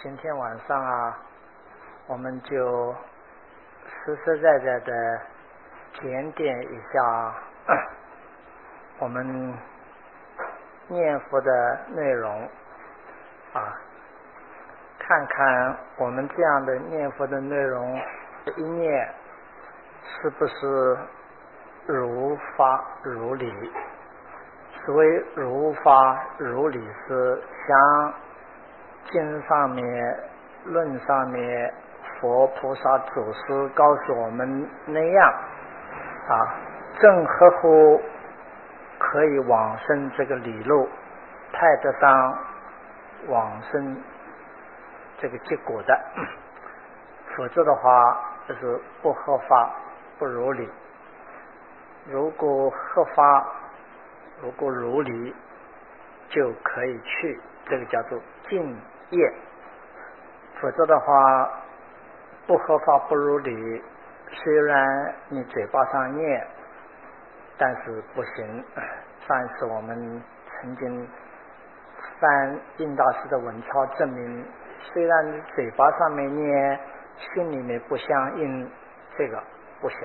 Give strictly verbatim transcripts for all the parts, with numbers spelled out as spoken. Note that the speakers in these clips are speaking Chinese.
今天晚上啊，我们就实实在在的检点一下我们念佛的内容啊，看看我们这样的念佛的内容一念是不是如法如理。所谓如法如理，是像经上面论上面佛菩萨祖师告诉我们那样啊，正合乎可以往生这个理路，派得上往生这个结果的，否则的话就是不合法不如理。如果合法如果如理就可以去，这个叫做敬业。否则的话不合法不如理，虽然你嘴巴上念，但是不行。上一次我们曾经翻印大师的文钞证明，虽然你嘴巴上面念，心里面不相应，这个不行。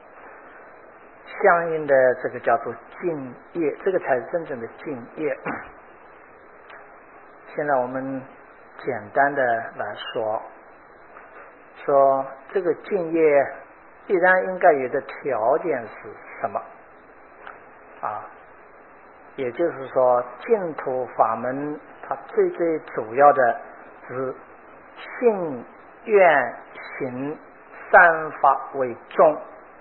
相应的这个叫做敬业，这个才是真正的敬业。现在我们简单的来说，说这个敬业必然应该有的条件是什么啊？也就是说净土法门它最最主要的是信愿行三法为重。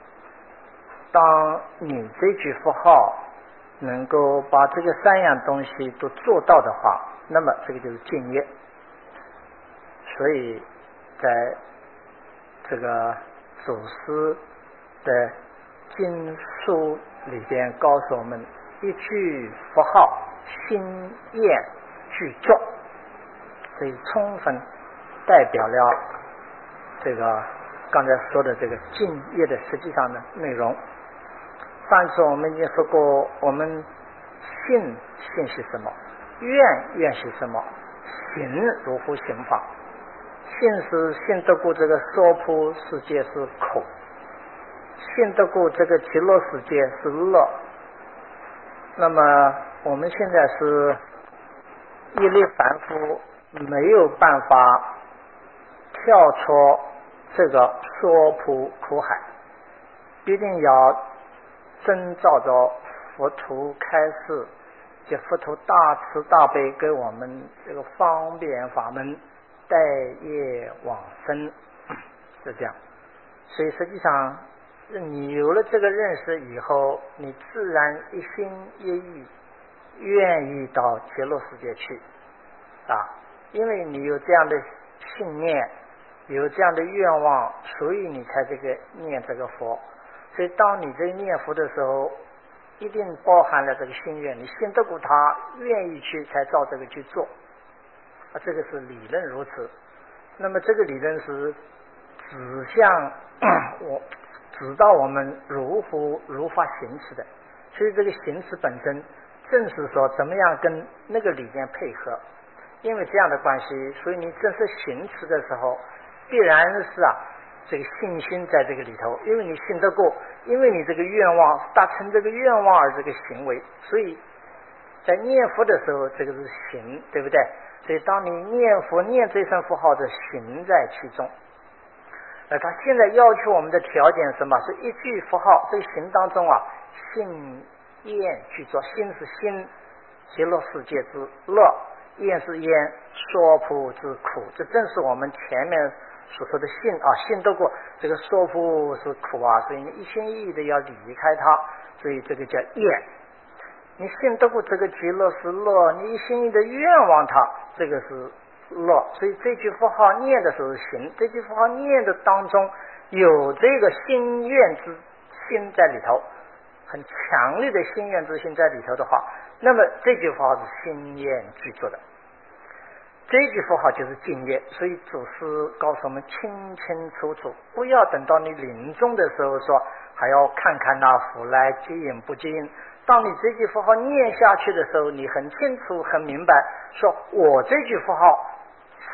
当你这句佛号能够把这个三样东西都做到的话，那么这个就是敬业。所以在这个祖师的经书里边告诉我们，一句佛号心愿具足，所以充分代表了这个刚才说的这个敬业的实际上的内容。上次我们已经说过，我们信信是什么，愿愿是什么，行如何行法。信是信得过这个娑婆世界是苦，信得过这个极乐世界是乐。那么我们现在是一粒凡夫，没有办法跳出这个娑婆苦海，必定要遵照着佛陀开示，就佛陀大慈大悲给我们这个方便法门，带业往生，是这样。所以实际上你有了这个认识以后，你自然一心一意愿意到极乐世界去啊，因为你有这样的信念，有这样的愿望，所以你才这个念这个佛。所以当你这个念佛的时候，一定包含了这个心愿，你信得过他，愿意去才照这个去做啊，这个是理论如此。那么这个理论是指向我指导我们如何如法行持的，所以这个行持本身正是说怎么样跟那个理念配合。因为这样的关系，所以你正式行持的时候，必然是啊这个信心在这个里头，因为你信得过，因为你这个愿望达成这个愿望而这个行为，所以在念佛的时候，这个是行，对不对？所以当你念佛念这声佛号的行在其中。那他现在要求我们的条件是什么？是一句佛号，这个行当中啊，信愿具足。心是心，极乐世界之乐；愿是愿，娑婆之苦。这正是我们前面所说的信啊，信得过这个娑婆是苦啊，所以你一心一意的要离开它，所以这个叫愿。你信得过这个极乐是乐，你一心一意的愿望它，这个是乐。所以这句佛号念的时候行，这句佛号念的当中有这个心愿之心在里头，很强烈的心愿之心在里头的话，那么这句佛号是心愿具足的。这句佛号就是敬业。所以祖师告诉我们清清楚楚，不要等到你临终的时候说还要看看那福来接引不接引。当你这句佛号念下去的时候，你很清楚很明白，说我这句佛号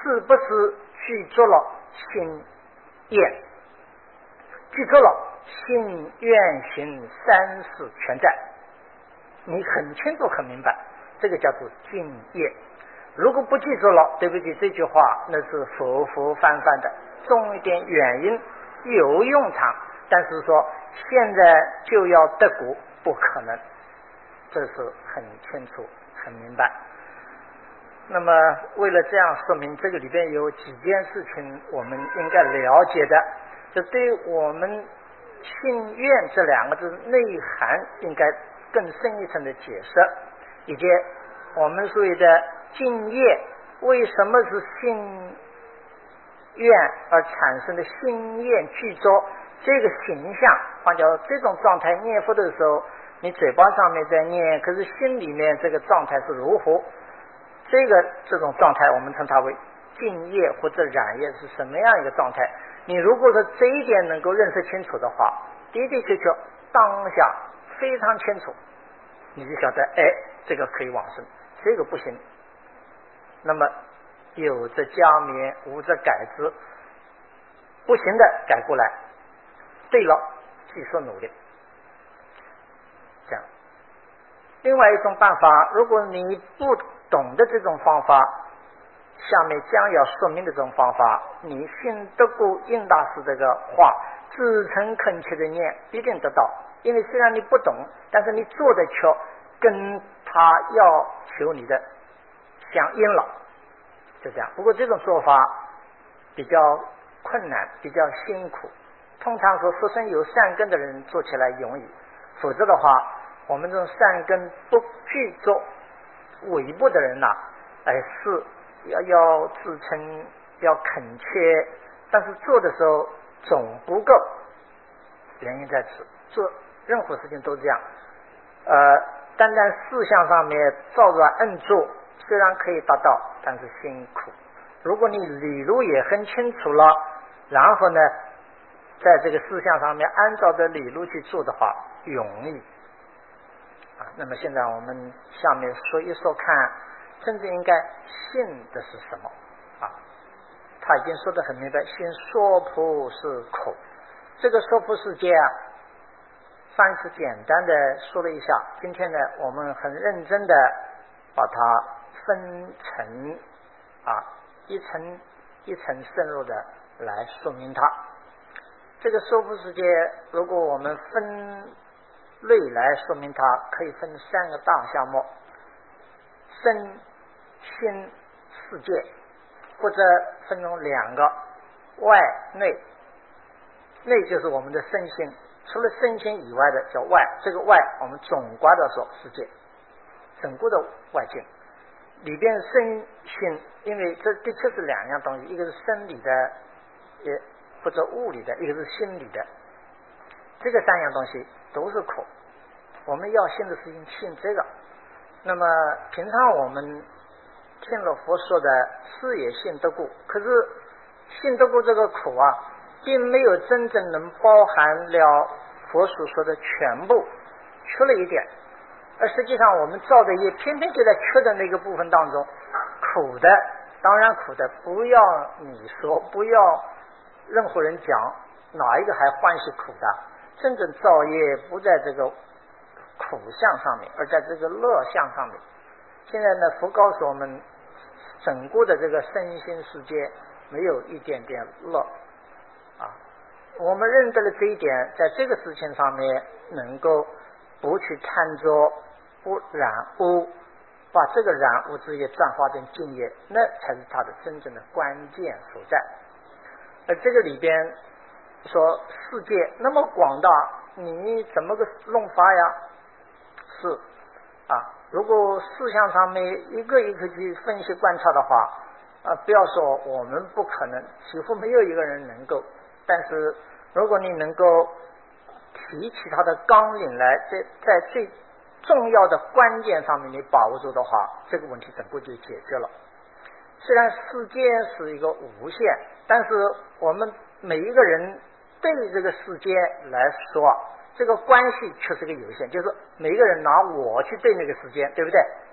是不是具足了心愿？具足了心愿行三世全在，你很清楚很明白，这个叫做敬业。如果不记住了，对不起，这句话那是浮浮泛泛的，种一点原因有用场，但是说现在就要得果，不可能，这是很清楚很明白。那么为了这样说明，这个里边有几件事情我们应该了解的，就对我们信愿这两个字内涵应该更深一层的解释，以及我们所谓的敬业为什么是信愿而产生的心愿具足，这个形象，换句话说，这种状态念佛的时候，你嘴巴上面在念，可是心里面这个状态是如何？这个这种状态我们称它为敬业或者染业，是什么样一个状态？你如果说这一点能够认识清楚的话，的的确确当下非常清楚，你就晓得，哎，这个可以往生，这个不行。那么有则加勉，无则改之，不行的改过来，对了继续努力。这样，另外一种办法，如果你不懂得这种方法，下面将要说明的这种方法，你信得过应大师这个话，自诚恳切的念，必定得到。因为虽然你不懂，但是你做的却跟他要求你的相应了，就这样。不过这种做法比较困难，比较辛苦。通常说出生有善根的人做起来容易，否则的话，我们这种善根不具足尾部的人呐、啊，哎是要要自称要恳切，但是做的时候总不够。原因在此，做任何事情都这样，呃，单单事项上面照着摁住，虽然可以达到，但是辛苦。如果你理路也很清楚了，然后呢，在这个事项上面按照的理路去做的话，容易。啊，那么现在我们下面说一说看，真正应该信的是什么啊？他已经说得很明白，信说菩是苦。这个说菩世界啊，上一次简单的说了一下，今天呢，我们很认真的把它分层啊，一层一层深入的来说明它。这个说菩世界，如果我们分类来说明它，可以分三个大项目：身、心、世界，或者分成两个，外内。内就是我们的身心，除了身心以外的叫外，这个外我们总括的说世界，整个的外境里边身心，因为这的确是两样东西，一个是生理的，也或者物理的，一个是心理的，这个三样东西都是苦。我们要信的事情信这个。那么平常我们听了佛说的是也信得过，可是信得过这个苦啊，并没有真正能包含了佛所说的全部，缺了一点。而实际上我们造的业偏偏就在缺的那个部分当中，苦的当然苦的，不要你说，不要任何人讲，哪一个还欢喜苦的？真正造业不在这个苦相上面，而在这个乐相上面。现在呢，佛告诉我们，整个的这个身心世界没有一点点乐啊。我们认得了这一点，在这个事情上面能够不去贪着，不染污，把这个染污之业转化成净业，那才是它的真正的关键所在。而这个里边说世界那么广大，你怎么个弄法呀？是啊，如果事项上面一个一个去分析观察的话，啊，不要说我们不可能，几乎没有一个人能够。但是如果你能够提起它的纲领来，在在最重要的关键上面你把握住的话，这个问题整个就解决了。虽然世界是一个无限，但是我们每一个人对这个世界来说，这个关系却是个有限，就是每一个人拿我去对那个世界，对不对？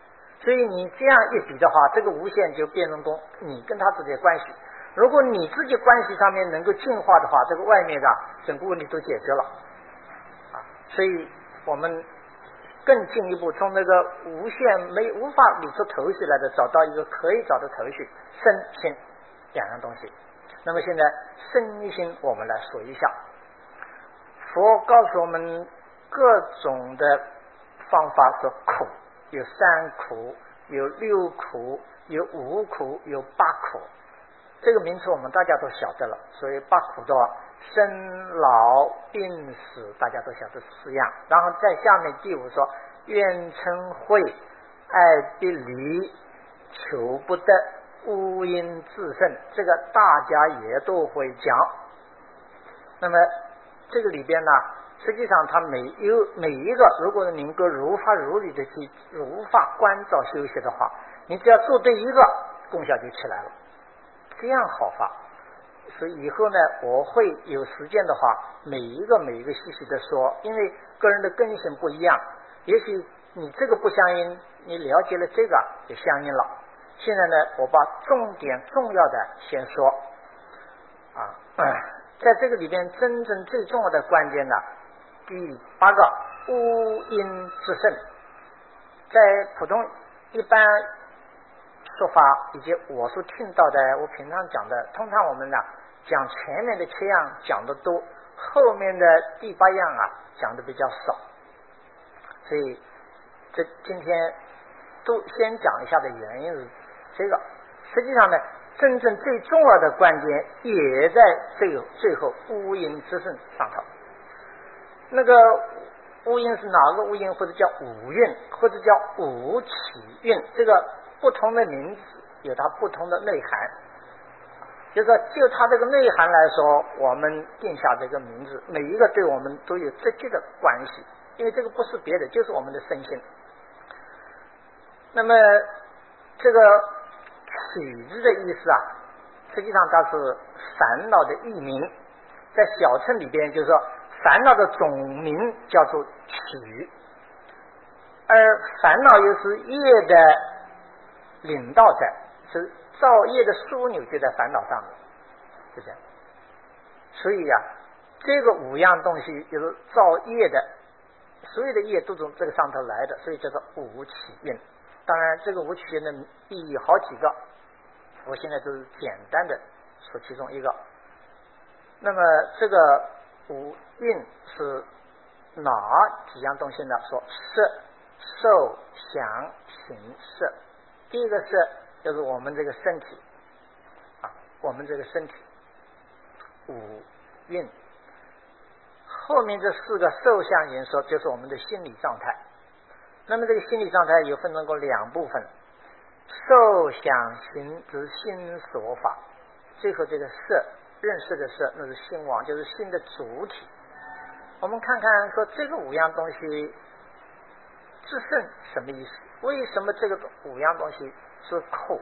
所以你这样一比的话，这个无限就变成功你跟他之间的关系。如果你自己关系上面能够净化的话，这个外面的整个问题都解决了啊。所以我们更进一步从那个无限没无法理出头绪来的，找到一个可以找的头绪，身心两样东西。那么现在身心我们来说一下，佛告诉我们各种的方法是苦，有三苦，有六苦，有五苦，有八苦。这个名词我们大家都晓得了，所以八苦的话，生老病死大家都晓得四样。然后在下面第五说怨嗔恚爱别离求不得乌因自胜，这个大家也都会讲。那么这个里边呢，实际上它每有每一个，如果能够如法如理的去如法关照修习的话，你只要做对一个，功效就起来了，这样好法。所以以后呢，我会有时间的话，每一个每一个细细的说，因为个人的根性不一样，也许你这个不相应，你了解了这个就相应了。现在呢，我把重点重要的先说啊、嗯，在这个里边真正最重要的关键呢，第八个乌因之胜，在普通一般说法以及我所听到的，我平常讲的，通常我们呢讲前面的七样讲的多，后面的第八样啊讲的比较少，所以这今天都先讲一下的原因是这个。实际上呢，真正最重要的关键也在最后最后乌因之胜上头。那个乌因是哪个乌因？或者叫五蕴，或者叫五起蕴，这个不同的名字有它不同的内涵。就是说就它这个内涵来说，我们定下这个名字，每一个对我们都有直接的关系，因为这个不是别的，就是我们的身心。那么这个起字的意思啊，实际上它是烦恼的译名，在小乘里边就是说烦恼的总名叫做起，而烦恼又是业的领导者，是造业的枢纽就在烦恼上面，是这样。所以啊，这个五样东西就是造业的，所有的业都从这个上头来的，所以叫做五起因。当然这个五起因的意义好几个，我现在就是简单的说其中一个。那么这个五蕴是哪几样东西呢？说色受想行识。第一个是就是我们这个身体啊，我们这个身体五蕴。后面这四个受想行识就是我们的心理状态。那么这个心理状态有分成过两部分，受想行之心所法，最后这个色认识的色，那是心王，就是心的主体。我们看看说这个五样东西自胜什么意思？为什么这个五样东西是苦？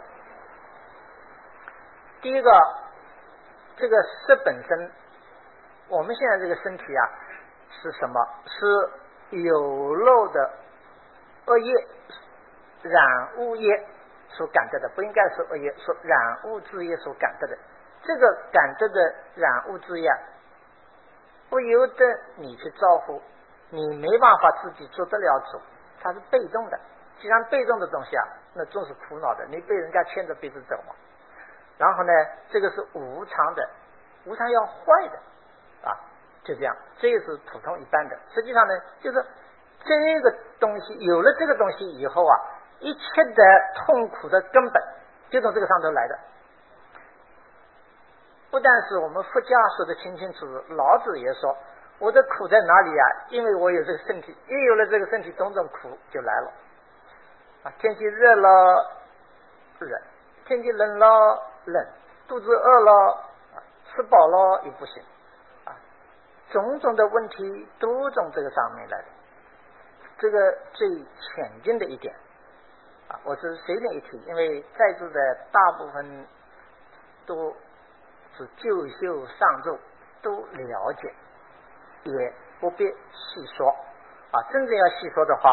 第一个，这个色本身，我们现在这个身体啊是什么？是有漏的恶业染污业所感得的，不应该是恶业，说染污之业所感得的。这个感得的染污之业不由得你去招呼，你没办法自己做得了主，它是被动的。既然被动的东西啊，那总是苦恼的，你被人家牵着鼻子走嘛。然后呢，这个是无常的，无常要坏的啊，就这样，这也是普通一般的。实际上呢，就是这个东西有了这个东西以后啊，一切的痛苦的根本就从这个上头来的。不但是我们佛家说的清清楚楚，老子也说我的苦在哪里啊？因为我有这个身体，一有了这个身体，种种苦就来了啊！天气热了热，天气冷了冷，肚子饿了啊，吃饱了又不行啊，种种的问题都从这个上面来的。这个最浅近的一点啊，我是随便一提，因为在座的大部分都是旧修上座，都了解，也不必细说啊。真正要细说的话，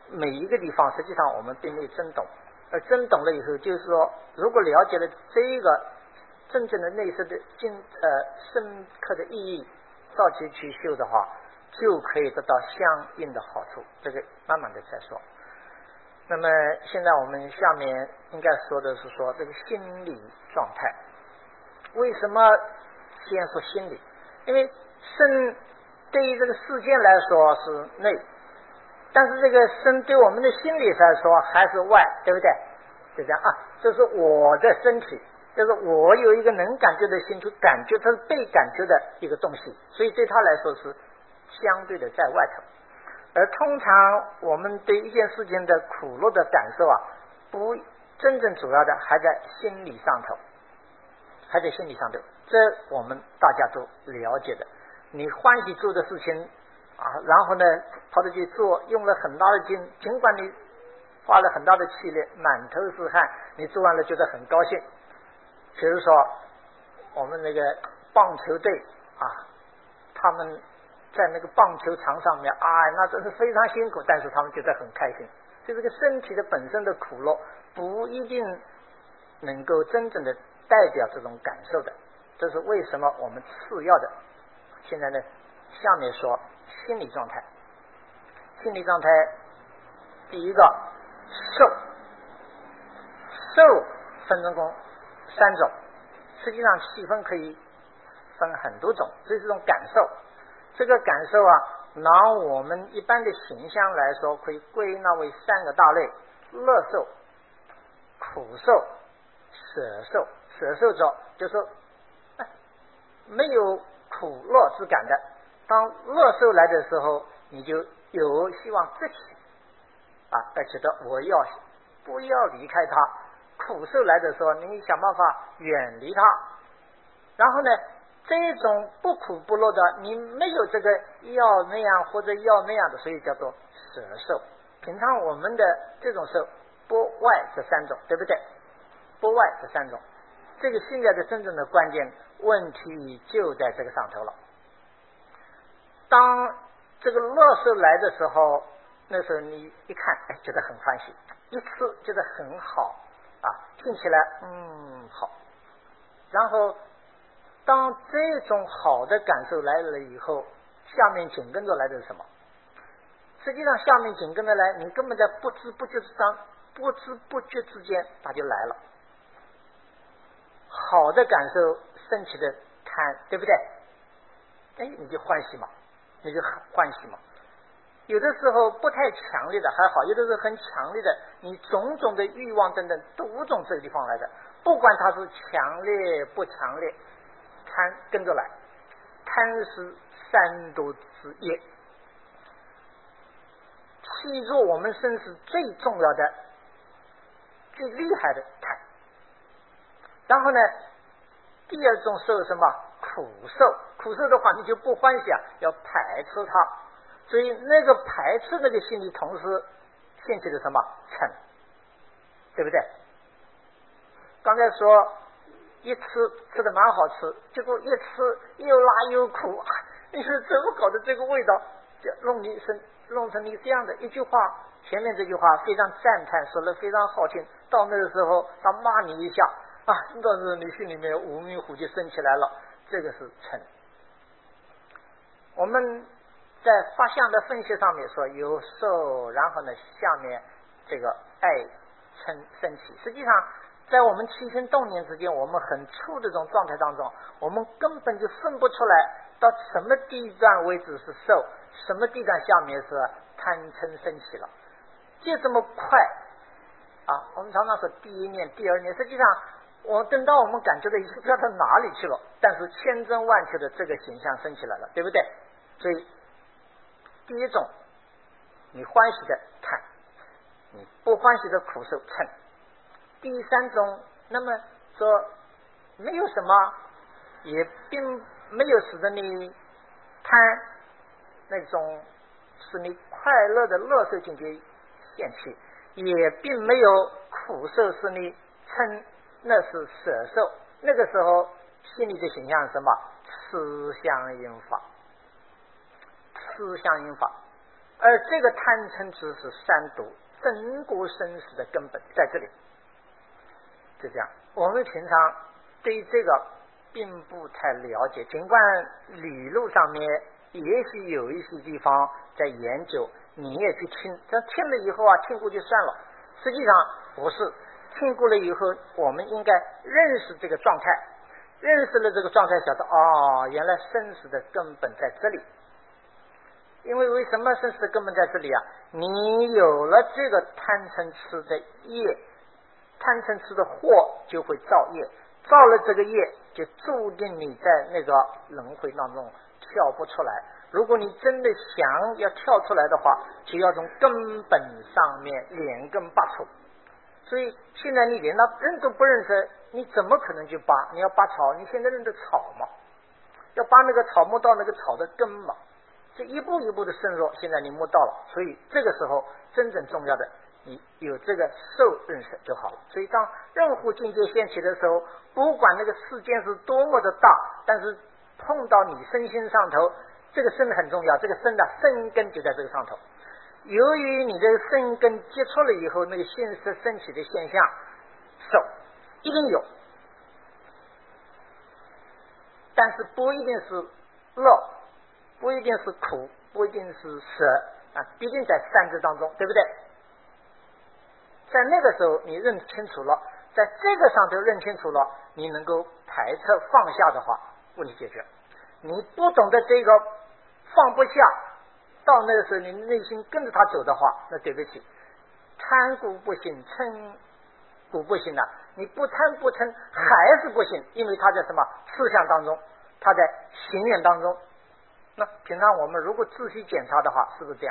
每一个地方实际上我们并没有真懂，而真懂了以后，就是说如果了解了这个真正的内饰的精呃深刻的意义，照其去修的话，就可以得到相应的好处。这个慢慢的再说。那么现在我们下面应该说的是说这个心理状态。为什么先说心理？因为身对于这个世间来说是内，但是这个身对我们的心理来说还是外，对不对？就这样啊，这是我的身体，就是我有一个能感觉的心去感觉，它是被感觉的一个东西，所以对他来说是相对的在外头。而通常我们对一件事情的苦乐的感受啊，不真正主要的还在心理上头，还在心理上头，这我们大家都了解的。你欢喜做的事情啊，然后呢跑着去做，用了很大的劲，尽管你花了很大的气力，满头是汗，你做完了觉得很高兴。比如说我们那个棒球队啊，他们在那个棒球场上面啊，那真是非常辛苦，但是他们觉得很开心。所以这个身体的本身的苦乐不一定能够真正的代表这种感受的，这是为什么我们次要的。现在呢，下面说心理状态。心理状态第一个受，受分成功三种，实际上细分可以分很多种，这是一种感受。这个感受啊，拿我们一般的形象来说，可以归纳为三个大类：乐受、苦受、舍受。舍受者就是说、哎、没有苦乐之感的，当乐受来的时候，你就有希望自己啊，而觉得我要不要离开他。苦受来的时候，你想办法远离他。然后呢，这种不苦不乐的，你没有这个要那样或者要那样的，所以叫做舍受。平常我们的这种受不外这三种，对不对？不外这三种，这个现在的真正的关键问题就在这个上头了。当这个乐受来的时候，那时候你一看，哎，觉得很欢喜，一次觉得很好啊，听起来嗯好。然后当这种好的感受来了以后，下面紧跟着来的是什么？实际上下面紧跟着来，你根本在不知不觉之间，不知不觉之间它就来了。好的感受升起的贪，对不对？哎，你就欢喜嘛，你就很欢喜嘛。有的时候不太强烈的还好，有的时候很强烈的，你种种的欲望等等都从这个地方来的，不管它是强烈不强烈，贪跟着来。贪是三毒之一，记住我们身是最重要的最厉害的贪。然后呢，第二种受什么？苦受。苦受的话你就不欢喜啊，要排斥它。所以那个排斥那个心理同时现起的什么？嗔，对不对？刚才说一吃吃的蛮好吃，结果一吃又辣又苦，你说怎么搞的这个味道就弄你生弄成你这样的一句话。前面这句话非常赞叹，说的非常好听，到那个时候他骂你一下啊，到时候你心里面无名火就升起来了，这个是嗔。我们在法相的分析上面说有受，然后呢下面这个爱嗔升起。实际上在我们起心动念之间，我们很粗的这种状态当中，我们根本就分不出来到什么地段为止是受，什么地段下面是贪嗔升起了，就这么快啊！我们常常说第一念第二念，实际上我等到我们感觉到已经不知道到哪里去了，但是千真万确的这个形象升起来了，对不对？所以第一种你欢喜的贪，你不欢喜的苦受嗔。第三种，那么说没有什么，也并没有使得你贪那种使你快乐的乐受境界现起，也并没有苦受使你嗔，那是舍受。那个时候心里的形象是什么？痴相应法。痴相应法， 而这个贪嗔痴是三毒，整个生死的根本在这里。就这样，我们平常对这个并不太了解，尽管理论上面也许有一些地方在研究，你也去听，但听了以后啊，听过就算了。实际上不是，听过了以后，我们应该认识这个状态，认识了这个状态，晓得哦，原来生死的根本在这里。因为为什么生死的根本在这里啊？你有了这个贪嗔痴的业，贪嗔痴的祸就会造业，造了这个业就注定你在那个轮回当中跳不出来。如果你真的想要跳出来的话，就要从根本上面连根拔除。所以现在你连那认都不认识，你怎么可能去拔？你要拔草，你现在认得草嘛？要拔那个草，摸到那个草的根嘛？这一步一步的深入，现在你摸到了，所以这个时候真正重要的，你有这个受认识就好了。所以当任何境界现起的时候，不管那个事件是多么的大，但是碰到你身心上头，这个身很重要，这个身的身根就在这个上头。由于你这个身根接触了以后，那个现实升起的现象，受一定有，但是不一定是乐，不一定是苦，不一定是舍啊，毕竟在三者当中，对不对？在那个时候你认清楚了，在这个上头认清楚了，你能够排斥放下的话，问题解决。你不懂得这个放不下，到那个时候你内心跟着他走的话，那对不起，贪故不行，嗔故不行了、啊。你不贪不嗔还是不行，因为他在什么思想当中，他在行愿当中。那平常我们如果仔细检查的话，是不是这样？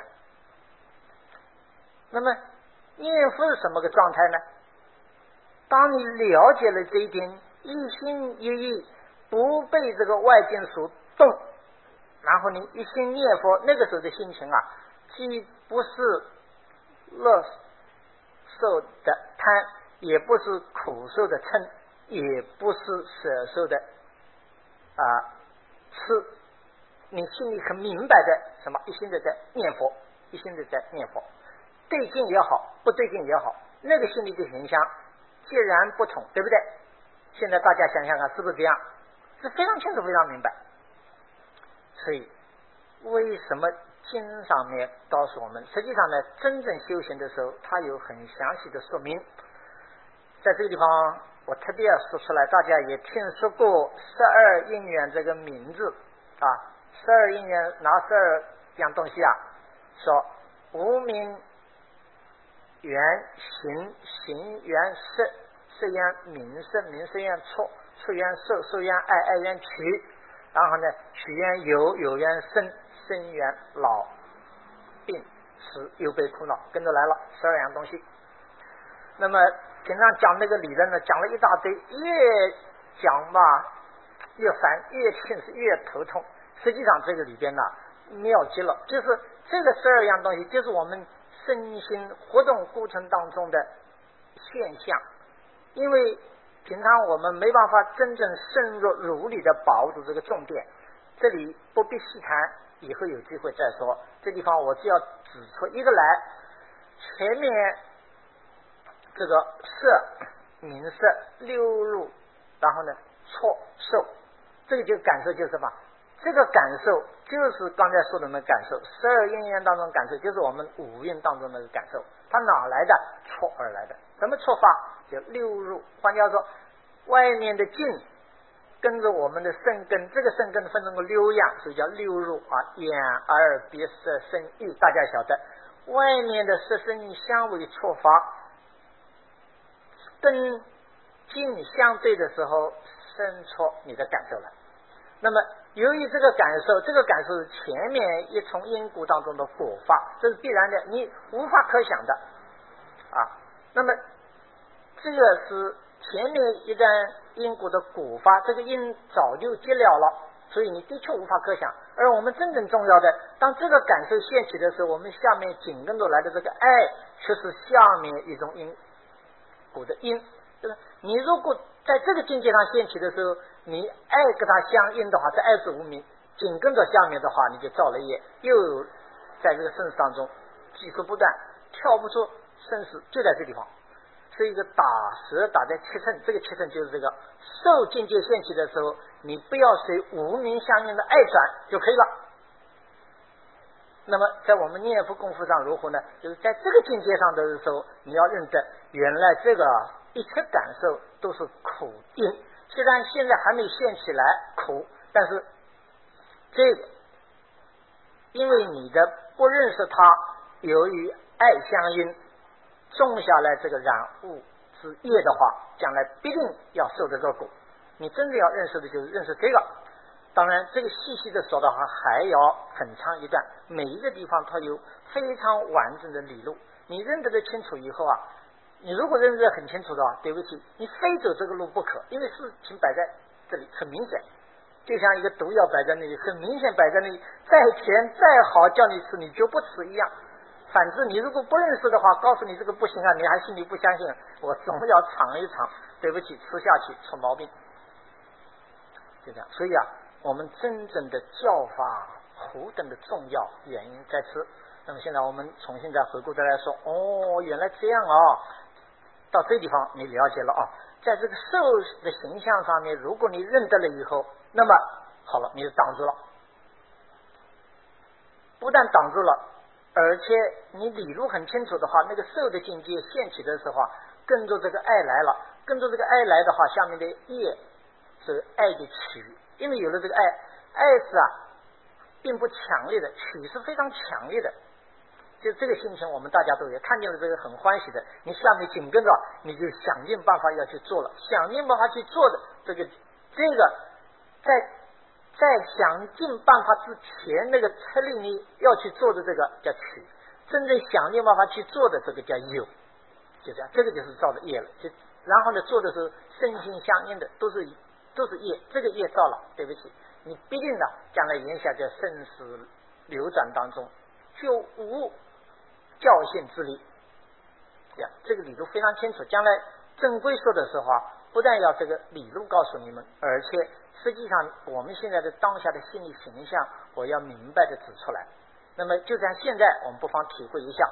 那么念佛是什么个状态呢？当你了解了这一点，一心一意不被这个外境所动，然后你一心念佛，那个时候的心情啊，既不是乐受的贪，也不是苦受的嗔，也不是舍受的啊痴，你心里很明白的什么，一心的在念佛，一心的在念佛，对劲也好，不对劲也好，那个心里的形象截然不同，对不对？现在大家想想看，是不是这样？是非常清楚，非常明白。所以为什么经上面告诉我们，实际上呢，真正修行的时候，它有很详细的说明。在这个地方我特别要说出来，大家也听说过十二因缘这个名字啊，十二因缘哪十二样东西啊？说无明缘行，行缘识，识缘名色，名色缘触，触缘受，受缘爱，爱缘取，然后呢，取缘有，有缘生，生缘老病死忧悲苦恼，跟着来了十二样东西。那么平常讲那个理论呢，讲了一大堆，越讲嘛越烦，越听是越头痛。实际上这个里边呢妙极了，就是这个十二样东西，就是我们身心活动过程当中的现象。因为平常我们没办法真正深入如理的把握住这个重点，这里不必细谈，以后有机会再说。这地方我只要指出一个来，前面这个色、名色、六入，然后呢触、受，这个就感受就是什么？这个感受就是刚才说的那个感受，十二因缘当中感受就是我们五蕴当中那个感受，它哪来的？触而来的。什么触法？就六入。换句话说，外面的境跟着我们的身根，这个身根分成个六样，所以叫六入啊，眼、耳、鼻、舌、身、意。大家晓得，外面的色声香味触法跟境相对的时候，生出你的感受了。那么由于这个感受，这个感受是前面一重因果当中的果发，这是必然的，你无法可想的啊。那么这个是前面一段因果的果发，这个因早就结了了，所以你的确无法可想。而我们真正重要的，当这个感受现起的时候，我们下面紧跟着来的这个爱，却是下面一种因果的因。对吧？你如果在这个境界上现起的时候，你爱跟它相应的话，这爱是无明，紧跟着下面的话，你就造了业，又在这个生死当中技术不断，跳不出生死，就在这地方。是一个打蛇打在七寸，这个七寸就是这个受境界现起的时候，你不要随无名相应的爱转就可以了。那么在我们念佛功夫上如何呢？就是在这个境界上的时候，你要认得原来这个一切感受都是苦因，虽然现在还没现起来苦，但是这个因为你的不认识它，由于爱相应种下来这个染物之业的话，将来必定要受这个果。你真正要认识的就是认识这个。当然这个细细的说的话还要很长一段，每一个地方它有非常完整的理路，你认得的清楚以后啊，你如果认得很清楚的话，对不起，你非走这个路不可，因为事情摆在这里很明显，就像一个毒药摆在那里，很明显摆在那里，再甜再好叫你吃你就不吃一样。反之你如果不认识的话，告诉你这个不行啊，你还心里不相信，我总要尝一尝，对不起，吃下去出毛病，就这样。所以啊，我们真正的教法何等的重要，原因在此。那么现在我们重新再回过头来说，哦，原来这样啊，到这地方你了解了啊，在这个受的形象上面，如果你认得了以后，那么好了，你就挡住了，不但挡住了，而且你理路很清楚的话，那个受的境界现起的时候啊，跟着这个爱来了，跟着这个爱来的话，下面的业是爱的取，因为有了这个爱，爱是啊并不强烈的，取是非常强烈的。就这个心情我们大家都有，看见了这个很欢喜的，你下面紧跟着你就想尽办法要去做了，想尽办法去做的这个这个在在想尽办法之前，那个策令你要去做的这个叫取，真正想尽办法去做的这个叫有，就这样，这个就是造的业了。就然后呢，做的时候身心相应的都是都是业，这个业造了，对不起，你必定的将来言下在生死流转当中就无教训之力。呀，这个理路非常清楚，将来正规说的时候啊，不但要这个理路告诉你们，而且实际上我们现在的当下的心理形象，我要明白的指出来。那么就像现在我们不妨体会一下，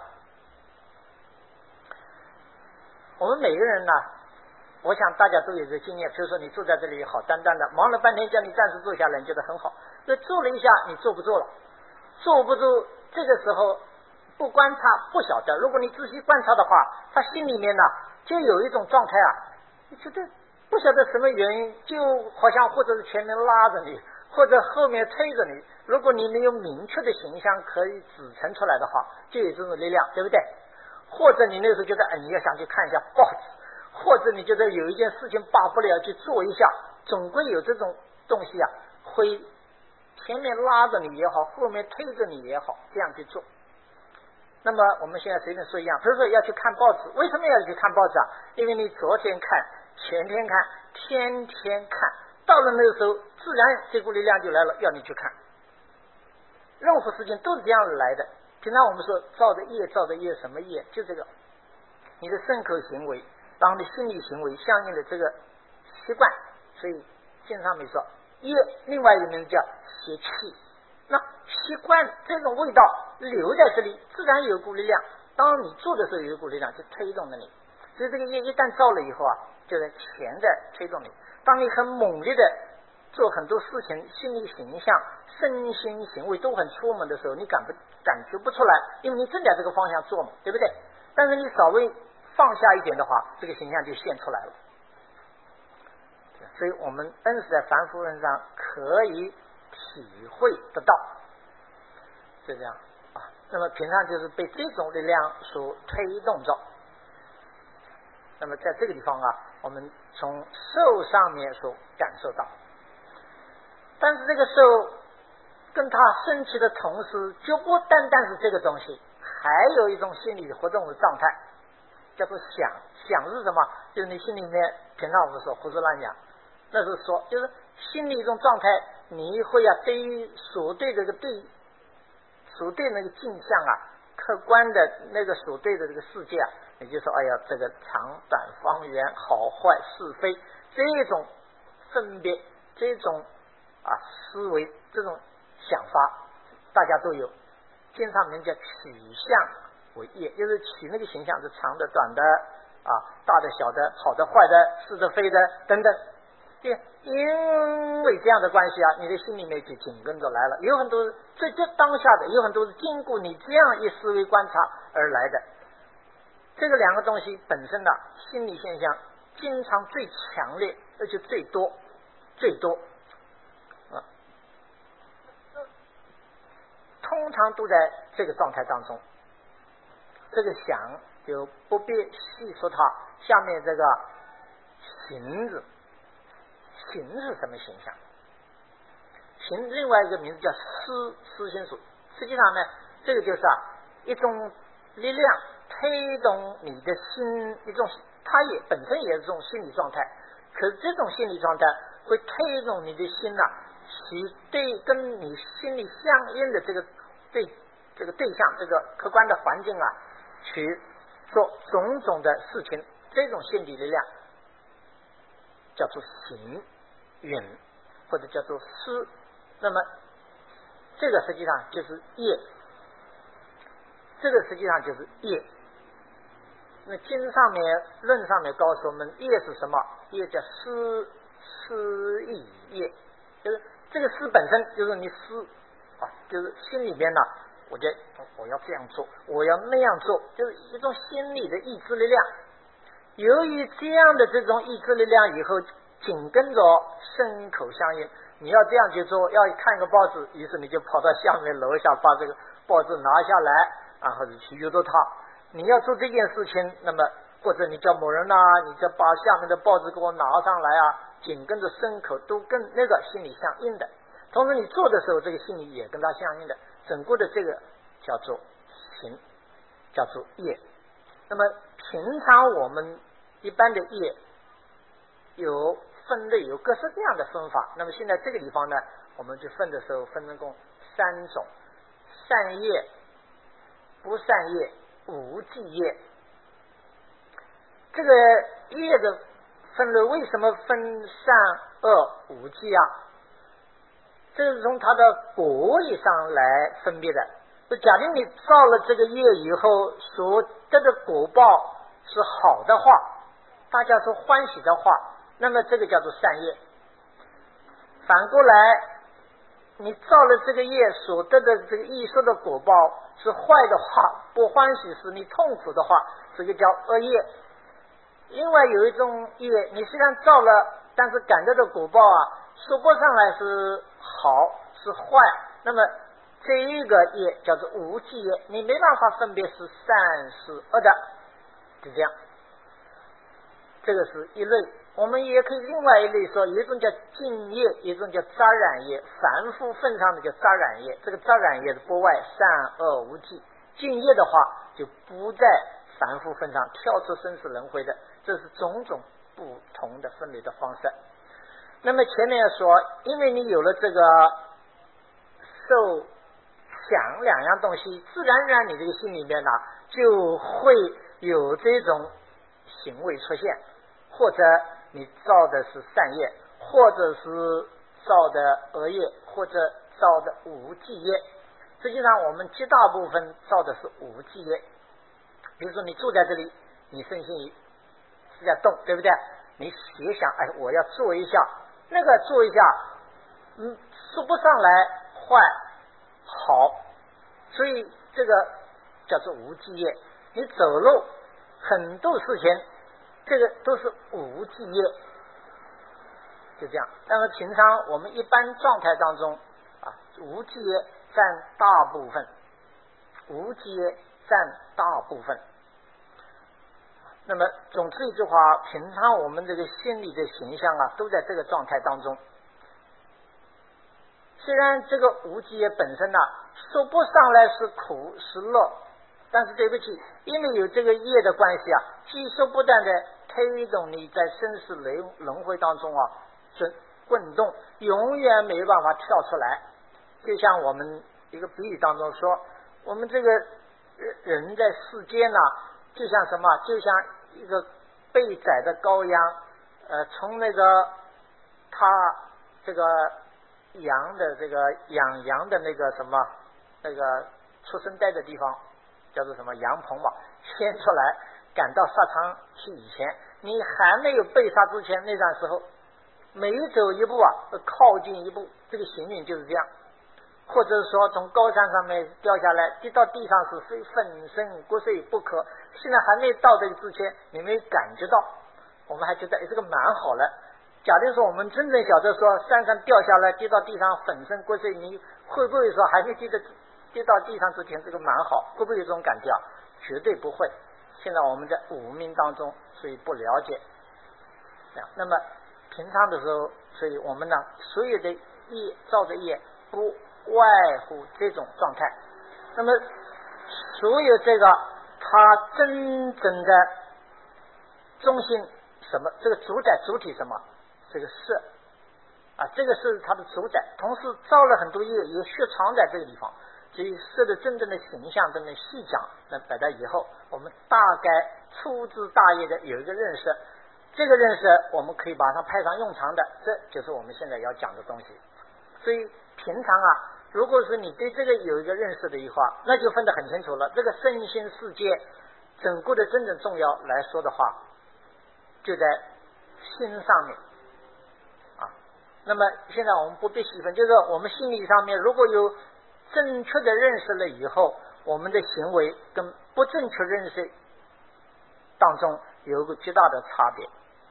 我们每个人呢，我想大家都有这个经验，比如说你坐在这里好端端的，忙了半天叫你暂时坐下来，你觉得很好，那坐了一下你坐不坐了，坐不住，这个时候不观察不晓得，如果你仔细观察的话，他心里面呢就有一种状态啊，你觉得不晓得什么原因，就好像或者是前面拉着你，或者后面推着你，如果你没有明确的形象可以指陈出来的话，就有这种力量，对不对？或者你那时候觉得哎，你要想去看一下报纸，或者你觉得有一件事情罢不了去做一下，总归有这种东西啊，会前面拉着你也好，后面推着你也好，这样去做。那么我们现在随便说一样，比如说要去看报纸，为什么要去看报纸啊？因为你昨天看，前天看，天天看，到了那个时候自然这股力量就来了，要你去看。任何事情都是这样来的。平常我们说造的业，造的业什么业？就这个你的身口行为，然后你心理行为相应的这个习惯，所以经常没说业，另外一个名字叫邪气。那习惯这种味道留在这里，自然有股力量，当你做的时候有一股力量就推动了你，所以这个业一旦造了以后啊，就在潜在推动你。当你很猛烈的做很多事情，心理形象身心行为都很出门的时候，你感不感觉不出来，因为你正在这个方向做嘛，对不对？但是你稍微放下一点的话，这个形象就现出来了。所以我们恩师在凡夫人上可以体会得到，是这样啊。那么平常就是被这种力量所推动着。那么在这个地方啊，我们从受上面所感受到，但是这个受跟它升起的同时，就不单单是这个东西，还有一种心理活动的状态，叫做想。想是什么？就是你心里面平常我们说胡思乱想，那是说就是心理一种状态，你会啊对于所对这个对所对那个镜像啊，客观的那个所对的这个世界啊，也就是说哎呀这个长短方圆好坏是非这种分别，这种啊思维，这种想法大家都有， 经上名叫取相为业，就是取那个形象是长的、短的啊，大的、小的，好的、坏的，是的、非的等等。对，因为这样的关系啊，你的心里面就紧跟着来了。有很多在这当下的，有很多是经过你这样一思维观察而来的。这个两个东西本身呢，心理现象经常最强烈，而且最多，最多啊，通常都在这个状态当中。这个想就不必细说它，下面这个行字，行是什么形象？行另外一个名字叫思，思心术。实际上呢，这个就是啊一种力量推动你的心，一种它也本身也是一种心理状态。可是这种心理状态会推动你的心呐、啊，去对跟你心里相应的这个对这个对象，这个客观的环境啊，去做种种的事情。这种心理力量叫做行允，或者叫做思。那么这个实际上就是业，这个实际上就是业。那经上面论上面告诉我们，业是什么？业叫思，思意业，就是这个思本身就是你思啊，就是心里边呢，我觉得我要这样做，我要那样做，就是一种心理的意志力量。由于这样的这种意志力量以后紧跟着身口相应，你要这样去做，要看个报纸，于是你就跑到下面楼下把这个报纸拿下来，然后你去阅读它。你要做这件事情，那么或者你叫某人呐、啊，你就把下面的报纸给我拿上来啊，紧跟着身口都跟那个心理相应的。同时你做的时候，这个心理也跟它相应的，整个的这个叫做行，叫做业。那么平常我们一般的业有分类，有各式各样的分法。那么现在这个地方呢，我们就分的时候分成共三种：善业、不善业、无记业。这个业的分类为什么分善恶无记啊？这是从它的果义上来分别的。就假定你造了这个业以后，所得的果报是好的话，大家说欢喜的话，那么这个叫做善业。反过来，你造了这个业所得的这个艺术的果报是坏的话，不欢喜使你痛苦的话，这个叫恶业。另外有一种业，你虽然造了，但是感得的果报啊，说不上来是好是坏，那么这一个业叫做无记业，你没办法分别是善是恶的，就这样。这个是一类。我们也可以另外一类说，有一种叫净业，一种叫杂染业。凡夫份上的叫杂染业，这个杂染业的不外善恶无记。净业的话就不在凡夫份上，跳出生死轮回的，这是种种不同的分类的方式。那么前面说，因为你有了这个受想两样东西，自然而然你这个心里面呢就会有这种行为出现，或者你造的是善业，或者是造的恶业，或者造的无记业。实际上我们绝大部分造的是无记业。比如说你住在这里，你身心是在动，对不对？你写想，哎，我要做一下，那个做一下，嗯，说不上来坏好，所以这个叫做无记业。你走路很多事情，这个都是无记业，就这样。但是平常我们一般状态当中啊，无记业占大部分，无记业占大部分。那么总之一句话，平常我们这个心理的形象啊，都在这个状态当中。虽然这个无记业本身呢、啊，说不上来是苦是乐，但是对不起，因为有这个业的关系啊，既说不断的推动你在生死轮轮回当中啊，滚滚动，永远没有办法跳出来。就像我们一个比喻当中说，我们这个人在世间呢、啊，就像什么？就像一个被宰的羔羊，呃，从那个他这个羊的这个养羊的那个什么那个出生带的地方叫做什么羊棚嘛，牵出来赶到杀场去以前，你还没有被杀之前，那段时候每走一步啊靠近一步，这个行运就是这样。或者说从高山上面掉下来跌到地上是非粉身骨碎不可，现在还没到这个之前你没感觉到，我们还觉得哎这个蛮好了。假定说我们真正晓得说山上掉下来跌到地上粉身骨碎，你会不会说还没跌到跌到地上之前这个蛮好，会不会有这种感觉啊？绝对不会。现在我们在无明当中，所以不了解。那么平常的时候，所以我们呢所有的业造的业不外乎这种状态。那么所有这个它真正的中心什么，这个主宰主体什么，这个色啊，这个是它的主宰，同时造了很多业也雪藏在这个地方。所以色的真正的形象等等细讲，那摆到以后我们大概粗枝大叶的有一个认识，这个认识我们可以把它派上用场的，这就是我们现在要讲的东西。所以平常啊，如果是你对这个有一个认识的话，那就分得很清楚了。这个身心世界整个的真正重要来说的话，就在心上面啊。那么现在我们不必细分，就是我们心理上面如果有正确的认识了以后，我们的行为跟不正确认识当中有一个极大的差别。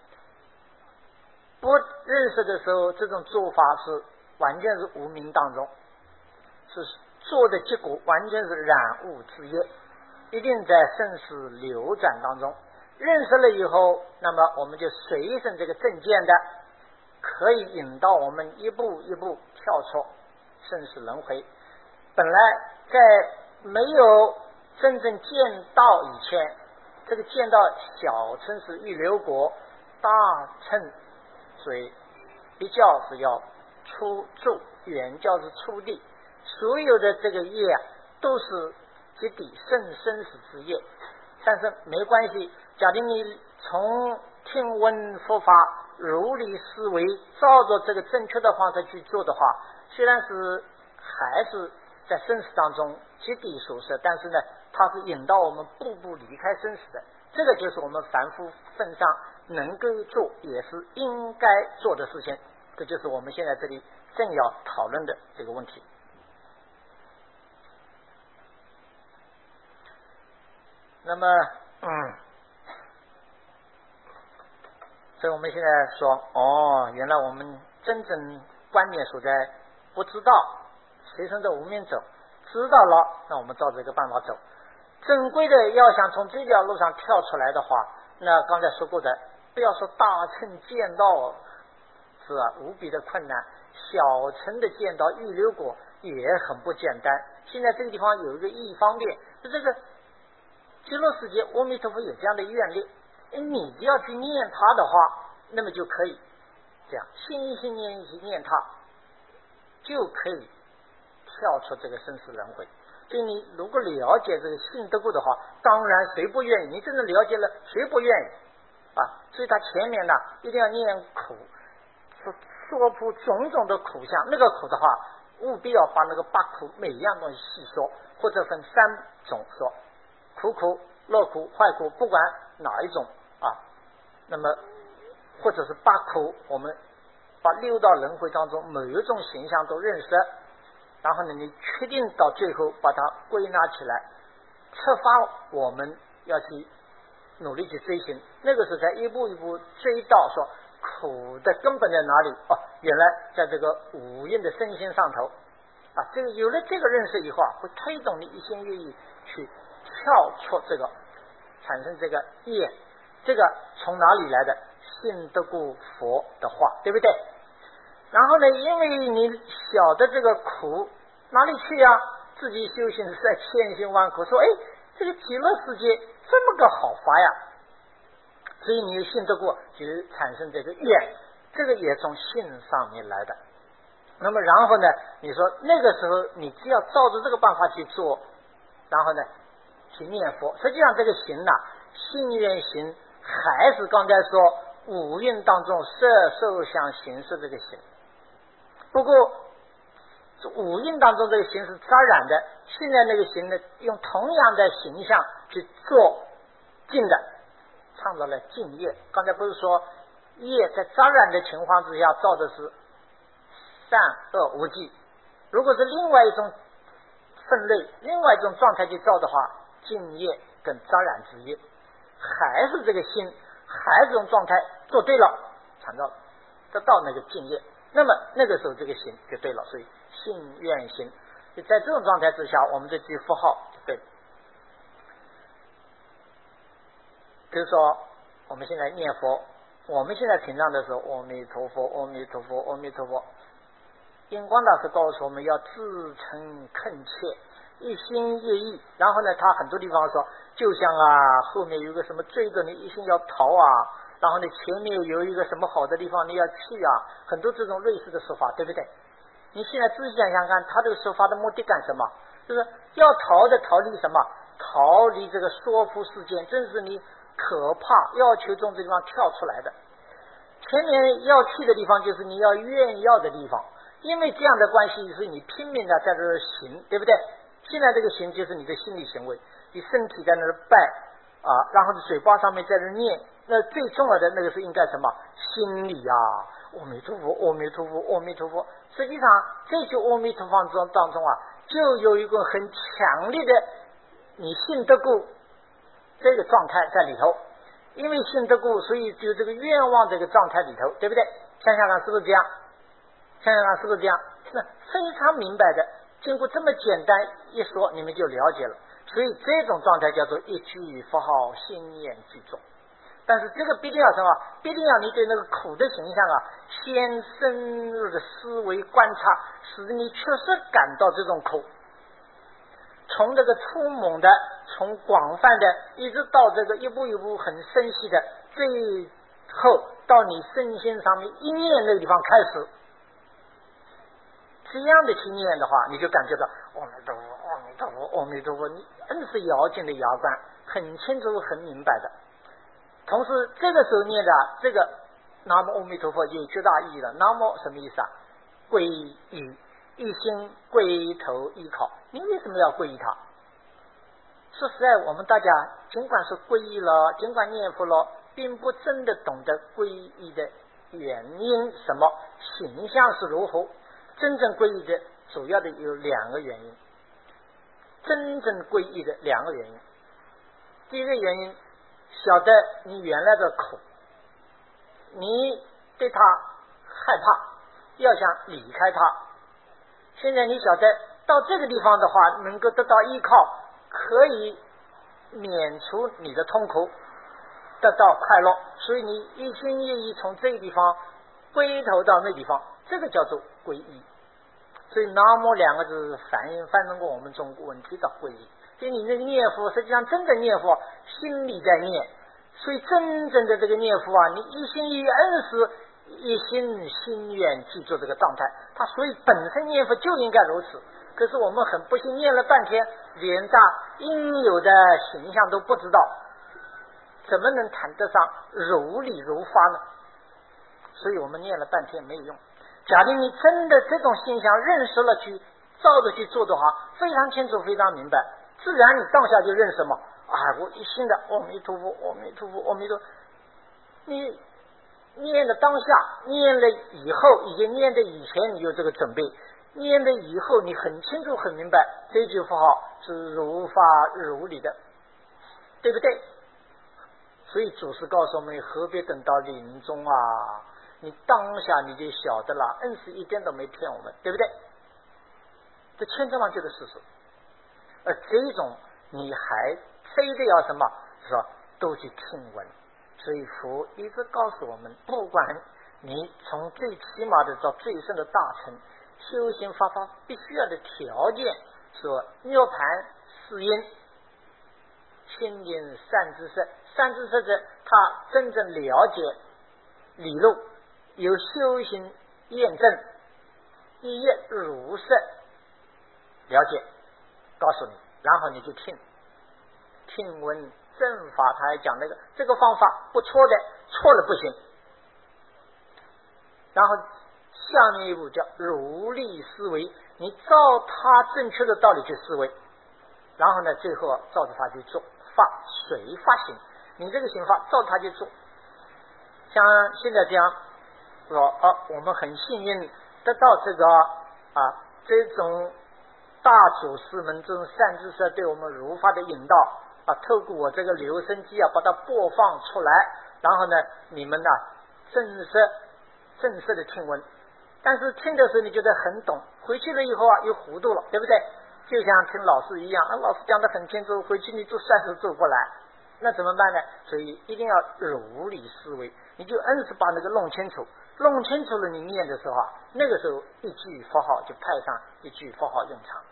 不认识的时候，这种做法是完全是无明当中，是做的结果完全是染污之业，一定在生死流转当中。认识了以后，那么我们就随顺这个正见的，可以引导我们一步一步跳出生死轮回。本来在没有真正见到以前，这个见到小乘是预流国，大乘所以一教是要出住，远教是出地，所有的这个业啊都是极底甚生死之业。但是没关系，假定你从听闻佛法如理思维，照着这个正确的方式去做的话，虽然是还是在生死当中极底所设，但是呢它是引导我们步步离开生死的。这个就是我们凡夫份上能够做也是应该做的事情，这就是我们现在这里正要讨论的这个问题。那么嗯，所以我们现在说哦，原来我们真正观念所在不知道，随顺着无明走，知道了那我们照这个办法走。正规的要想从这条路上跳出来的话，那刚才说过的，不要说大乘见到是啊无比的困难，小乘的见到预流果也很不简单。现在这个地方有一个意义方便，就这个极乐世界阿弥陀佛有这样的愿力，你要去念它的话，那么就可以这样心一心念一心念它，就可以跳出这个生死轮回。所以你如果了解这个信得过的话，当然谁不愿意？你真的了解了，谁不愿意啊？所以他前面呢一定要念苦，说说出种种的苦相。那个苦的话，务必要把那个八苦每一样东西细说，或者分三种说：苦苦、乐苦、坏苦，不管哪一种啊。那么或者是八苦，我们把六道轮回当中每一种形象都认识。然后呢，你确定到最后把它归纳起来，策发我们要去努力去追寻。那个时候才一步一步追到说苦的根本在哪里？哦，原来在这个五蕴的身心上头啊。这个有了这个认识以后啊，会推动你一心愿意去跳出这个，产生这个业。这个从哪里来的？信得过佛的话，对不对？然后呢，因为你晓得这个苦哪里去呀？自己修行是在千辛万苦，说哎，这个极乐世界这么个好法呀，所以你信得过，就产生这个愿，这个也从信上面来的。那么然后呢，你说那个时候你只要照着这个办法去做，然后呢去念佛，实际上这个行呐、啊，信愿行还是刚才说五蕴当中色受想行识这个行。不过五蕴当中这个形是杂染的，现在那个形呢，用同样的形象去做净的，创造了净业。刚才不是说业在杂染的情况之下造的是善恶无记，如果是另外一种分类，另外一种状态去造的话，净业跟杂染之业还是这个心，还是这种状态做对了，创造得到那个净业，那么那个时候这个心就对了。所以信愿行，就在这种状态之下，我们这句符号就对了。比如说我们现在念佛，我们现在平常的时候，阿弥陀佛，阿弥陀佛，阿弥陀佛。印光大师告诉我们要自诚恳切，一心一意。然后呢，他很多地方说，就像啊，后面有个什么追着你，一心要逃啊。然后呢，前面有一个什么好的地方你要去啊，很多这种类似的说法，对不对？你现在仔细想想看，他这个说法的目的干什么？就是要逃的逃离什么？逃离这个说服事件，正是你可怕要求从这地方跳出来的。前面要去的地方就是你要愿要的地方，因为这样的关系，是你拼命的在这儿行，对不对？现在这个行就是你的心理行为，你身体在那儿拜啊，然后嘴巴上面在这念，那最重要的那个是应该什么？心里啊，阿弥陀佛，阿弥陀佛，阿弥陀佛。实际上这句阿弥陀佛中当中啊，就有一个很强烈的你信得过这个状态在里头，因为信得过，所以就这个愿望这个状态里头，对不对？想想看是不是这样？想想看是不是这样？那非常明白的，经过这么简单一说，你们就了解了。所以这种状态叫做一句符号，心念具足。但是这个必定要什么？必定要你对那个苦的形象啊，先深入的思维观察，使你确实感到这种苦。从这个粗猛的，从广泛的，一直到这个一步一步很深细的，最后到你身心上面一念那个地方开始，这样的去念的话，你就感觉到阿弥陀佛，阿弥陀佛，阿弥陀佛，你硬是咬紧的牙关，很清楚很明白的。同时这个时候念的这个南无阿弥陀佛有巨大意义了。南无什么意思啊？皈依，一心归头依靠。你为什么要皈依他？说实在，我们大家尽管是皈依了，尽管念佛了，并不真的懂得皈依的原因，什么形象是如何。真正皈依的主要的有两个原因，真正皈依的两个原因。第一个原因，晓得你原来的苦，你对他害怕，要想离开他。现在你晓得到这个地方的话，能够得到依靠，可以免除你的痛苦，得到快乐，所以你一心一意从这个地方归头到那地方，这个叫做皈依。所以南无两个字反映翻译过我们中国文题的皈依。所以你那个念佛，实际上真的念佛心里在念，所以真正的这个念佛啊，你一心一意恩师，一心心愿记住这个状态，他所以本身念佛就应该如此。可是我们很不幸念了半天，连大应有的形象都不知道，怎么能谈得上如理如法呢？所以我们念了半天没有用。假定你真的这种现象认识了，去照着去做的话，非常清楚非常明白，自然你当下就认识嘛。啊，我一心的阿弥陀佛，阿弥陀佛，阿弥陀佛。你念的当下，念了以后，以及念的以前，你有这个准备，念的以后你很清楚很明白，这句符号是如法如理的，对不对？所以祖师告诉我们，何必等到临终啊，你当下你就晓得了，恩师一点都没骗我们，对不对？这千真万确的事实。而这种你还非得要什么，说都去听闻。所以佛一直告诉我们，不管你从最起码的到最深的大乘修行法法必须要的条件，说涅盘四因清净善知识，善知识者他真正了解理路，有修行验证，一一如实了解告诉你，然后你就听听闻正法，他还讲那个这个方法不错的，错了不行。然后下面一步叫如理思维， 你照他正确的道理去思维，然后呢，最后照着他去做，发随发行，你这个行法照他去做。像现在这样说啊，我们很幸运得到这个啊这种大祖师们这种善知识对我们如法的引导啊，透过我这个留声机啊把它播放出来，然后呢你们呢正式正式的听闻，但是听的时候你觉得很懂，回去了以后啊又糊涂了，对不对？就像听老师一样啊，老师讲得很清楚，回去你做算是做不来，那怎么办呢？所以一定要如理思维，你就硬是把那个弄清楚，弄清楚了你念的时候啊，那个时候一句佛号就派上一句佛号用场。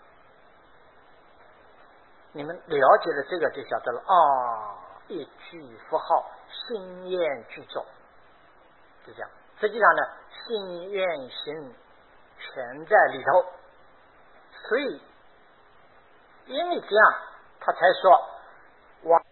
你们了解了这个就晓得了啊，一句佛号心愿具足，就这样。实际上呢，心愿行全在里头，所以因为这样他才说我